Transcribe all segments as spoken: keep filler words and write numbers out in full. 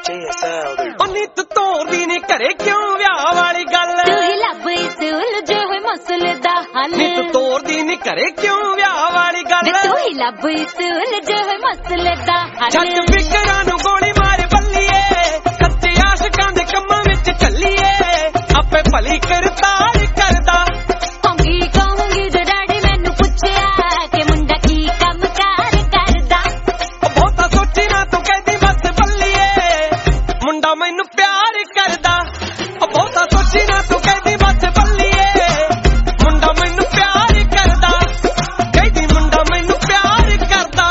ਉਨੀ ਤੂੰ ਤੋਰਦੀ ਨੀ ਘਰੇ ਕਿਉਂ ਵਿਆਹ ਵਾਲੀ ਗੱਲ ਤੂੰ ਹੀ ਲੱਭ ਇਸ ਉਲਝੇ ਹੋਏ ਮਸਲੇ ਦਾ ਹੱਲ ਨੀ ਤੂੰ ਤੋਰਦੀ ਨੀ ਘਰੇ ਕਿਉਂ ਵਿਆਹ ਵਾਲੀ ਗੱਲ ਤੂੰ ਹੀ ਲੱਭ ਇਸ ਉਲਝੇ ਹੋਏ ਮਸਲੇ ਦਾ ਹੱਲ ਛੱਡ ਫਿਕਰਾਂ ਨੂੰ ਗੋਲੀ ਮਾਰ ਬੱਲੀਏ ਸੱਚੇ ਆਸ਼ਿਕਾਂ ਦੇ ਕੰਮਾਂ ਵਿੱਚ ਚੱਲੀਏ ਆਪੇ ਭਲੀ ਕਰਤਾਰ ਕਰਦਾ ਕਹੂੰਗੀ ਕਹੂੰਗੀ ਜੋ ਡੈਡੀ ਮੈਨੂੰ ਪੁੱਛਿਆ ਕਿ ਮੁੰਡਾ ਕੀ ਕੰਮ ਕਾਰ ਕਰਦਾ ਬਹੁਤਾ ਸੋਚੀ ਨਾ ਤੂੰ ਕਹਿੰਦੀ ਬਸ ਬੱਲੀਏ ਮੁੰਡਾ ਮੈਨੂੰ ਪਿਆਰ ਕਰਦਾ ਬਹੁਤਾ ਸੋਚੀ ਨਾ ਤੂੰ ਕਹਿੰਦੀ ਬਸ ਬੱਲੀਏ ਮੁੰਡਾ ਮੈਨੂੰ ਪਿਆਰ ਕਰਦਾ ਕਹਿੰਦੀ ਮੁੰਡਾ ਮੈਨੂੰ ਪਿਆਰ ਕਰਦਾ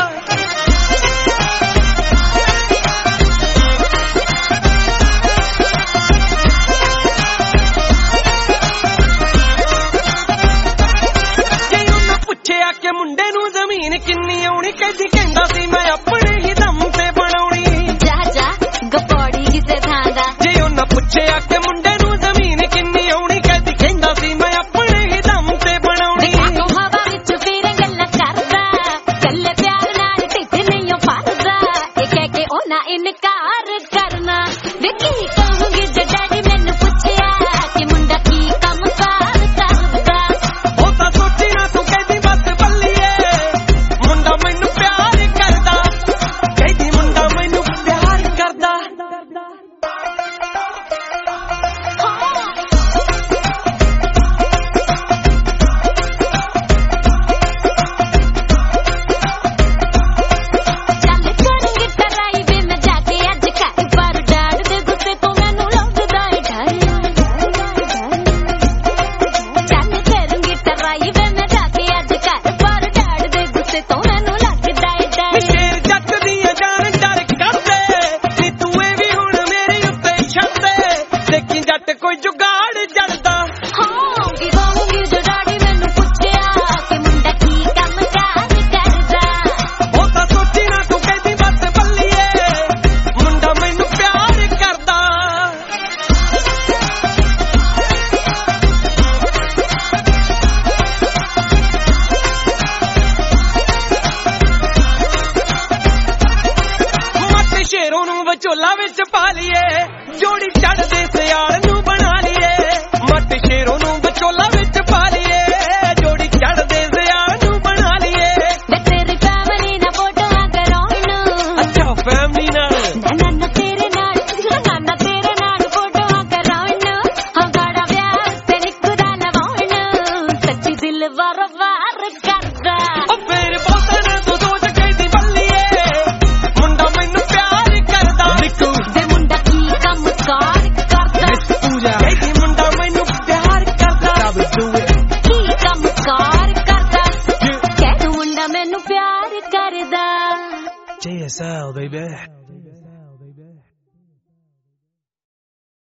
ਜੇ ਉਹਨੂੰ ਪੁੱਛਿਆ ਕਿ ਮੁੰਡੇ ਨੂੰ ਜ਼ਮੀਨ ਕਿੰਨੀ ਆਉਣੀ ਕਹਿੰਦੀ ਕਹਿੰਦਾ ਸੀ ਮੈਂ ਆਪਣੇ ਹੀ ਦਮ ਤੇ ਬਣਾਉਣੀ ਜਾ ਜਾ ਗਪੌੜੀ ਕਿਸੇ ਥਾਂ ਦਾ ਜੇ ਉਹਨਾਂ ਪੁੱਛਿਆ ਕਿ ਮੁੰਡੇ ਨੂੰ ਜ਼ਮੀਨ ਕਿੰਨੀ ਆਉਣੀ ਕਹਿੰਦੀ ਕਹਿੰਦਾ ਸੀ ਮੈਂ ਆਪਣੇ ਹੀ ਦਮ ਤੇ ਬਣਾਉਣੀ ਤੂੰ ਹਵਾ ਵਿੱਚ ਫਿਰ ਗੱਲਾਂ ਕਰਦਾ ਕੱਲੇ ਪਿਆਰ ਨਾਲ ਢਿੱਡ ਨਹੀਂ ਓ ਭਰਦਾ ਇਹ ਕਹਿ ਕੇ ਉਹਨਾਂ ਇਨਕਾਰ ਕਰਨਾ ਵੇ ਕੀ ਕਹੂੰਗੀ ਜੇ ਡੈਡੀ ਮੈਨੂੰ ਪੁੱਛਿਆ ਕਿ ਮੁੰਡਾ ਕੀ ਕੰਮ ਕਾਰ ਕਰਦਾ ਉਹ ਤਾਂ ਸੋਚੀ ਨਾ ਤੂੰ ਕਹਿੰਦੀ ਬਸ ਬੱਲੀਏ ਮੁੰਡਾ ਮੈਨੂੰ ਪਿਆਰ ਕਰਦਾ ਕਹਿੰਦੀ ਮੁੰਡਾ ਮੈਨੂੰ ਪਿਆਰ ਕਰਦਾ ਚੱਲ ਕਰਾਂਗੇ ਟਰਾਈ ਵੇ ਮੈਂ ਜਾ ਕੇ ਅੱਜ ਘਰ ਪਰ ਡੈਡ ਦੇ ਗੁੱਸੇ ਤੋਂ ਮੈਨੂੰ ਲੱਗਦਾ ਏ ਡਰ ਚੱਲ ਕਰਾਂਗੇ ਟਰਾਈ ਵੇ ਮੈਂ ਜਾ ਕੇ ਅੱਜ ਘਰ ਪਰ ਡੈਡ ਦੇ ਗੁੱਸੇ ਤੋਂ ਮੈਨੂੰ ਲੱਗਦਾ ਏ ਡਰ ਸ਼ੇਰ ਜੱਟ ਦੀਆਂ ਜਾਨ ਡਰ ਕਰਦੇ ਨੀ ਤੂੰ ਇਹ ਵੀ ਹੁਣ ਮੇਰੇ ਉੱਤੇ ਛੱਡਦੇ ਦੇਖੀ ਜੱਟ ਕੋਈ ਜੁਗਾੜ ਜੜਦਾ ਹੋਊਗੀ ਹੋਊਗੀ ਜੋ ਡੈਡੀ ਮੈਨੂੰ ਪੁੱਛਿਆ ਕਿ ਮੁੰਡਾ ਕੀ ਕੰਮ ਕਾਰ ਕਰਦਾ ਉਹ ਤਾਂ ਸੋਚੀ ਨਾ ਤੂੰ ਕਹਿੰਦੀ ਬਸ ਬੱਲੀਏ ਮੁੰਡਾ ਮੈਨੂੰ ਪਿਆਰ ਕਰਦਾ ਮੱਟ ਸ਼ੇਰੋਂ ਨੂੰ ਵਿਚੋਲਾ ਵਿੱਚ ਪਾ ਲਈਏ ਜੋੜੀ ਚੜਦੇ ਸਿਆਲ ਨੂੰ ਬਣਾ ਲਈਏ ਮੱਟ ਸ਼ੇਰੋਂ ਨੂੰ ਵਿਚੋਲਾ ਵਿੱਚ ਪਾ ਲਈਏ ਜੋੜੀ ਚੜਦੇ ਸਿਆਲ ਨੂੰ ਬਣਾ ਲਈਏ ਵੇ ਤੇਰੀ ਫੈਮਿਲੀ ਨਾਲ ਫੋਟੋਆਂ ਕਰਾਉਣ ਨੂੰ ਅੱਛਾ ਫੈਮਿਲੀ ਨਾਲ ਨਾ ਨਾ ਤੇਰੇ ਨਾਲ ਨਾ ਨਾ ਤੇਰੇ ਨਾਲ ਫੋਟੋਆਂ ਕਰਾਉਣ ਨੂੰ ਹਾਂ ਗਾੜਾ ਵਿਆਹ ਤੇ ਨਿੱਕਦਾ ਲਵਾਉਣ ਸੱਚੀ ਦਿਲ ਵਾਰ ਵਾਰ ਕਰਦਾ ਉਹ ਫੇਰ ਬਹੁਤਾ ਨਾ ਤੂੰ ਸੋਚ ਕਹਿੰਦੀ ਬੱਲੀਏ ਮੁੰਡਾ ਮੈਨੂੰ ਪਿਆਰ ਕਰਦਾ ਨਿੱਕੂ ਵੇ ਮੁੰਡਾ ਕੀ ਕੰਮ ਕਾਰ ਕਰਦਾ ਪੂਜਾ ਕਹਿੰਦੀ ਮੁੰਡਾ ਮੈਨੂੰ ਪਿਆਰ ਕਰਦਾ ਕੀ ਕੰਮ ਕਾਰ ਕਰਦਾ ਕਹਿ ਤੂੰ ਮੁੰਡਾ ਮੈਨੂੰ ਪਿਆਰ ਕਰਦਾ J S L baby